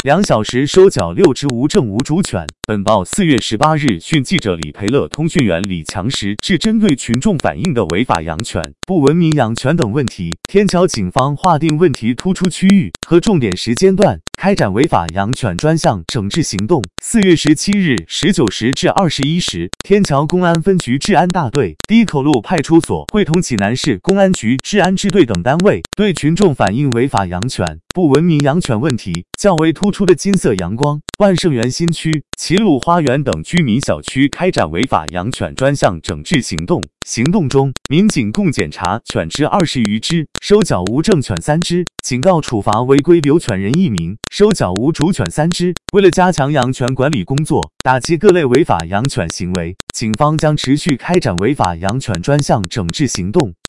2小时收缴6只无证无主犬。本报4月18日讯，记者李培乐通讯员李强实致针对群众反映的违法养犬、不文明养犬等问题，天桥警方划定问题突出区域和重点时间段，开展违法养犬专项整治行动。4月17日19时至21时，天桥公安分局治安大队、低口路派出所会同济南市公安局治安支队等单位，对群众反映违法养犬、不文明养犬问题较为突出的金色阳光、万盛园新区、齐鲁花园等居民小区开展违法养犬专项整治行动。行动中，民警共检查犬只20余只，收缴无证犬3只，警告处罚违规留犬人1名，收缴无主犬3只。为了加强养犬管理工作，打击各类违法养犬行为，警方将持续开展违法养犬专项整治行动。